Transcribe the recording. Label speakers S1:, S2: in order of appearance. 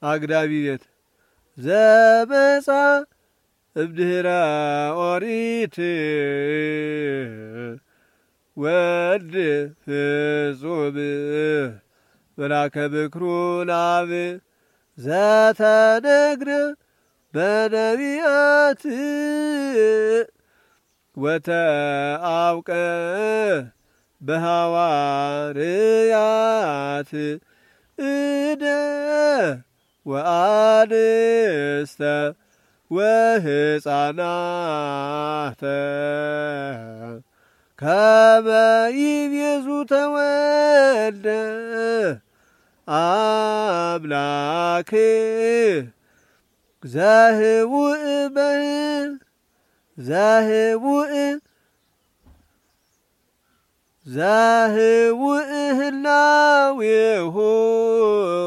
S1: አግዳቢ ቤት ዘመጻ እብድህራ ኦሪት ወልድ ፍጹም መላከ ምክሩን አብ ዘተነግረ በነቢያት ወተአውቀ በሐዋርያት እደ ወአንስተ ወሕፃናተ ከመ ይቤዙ ተወልደ አምላክ ዘህውእ ህላዌሁ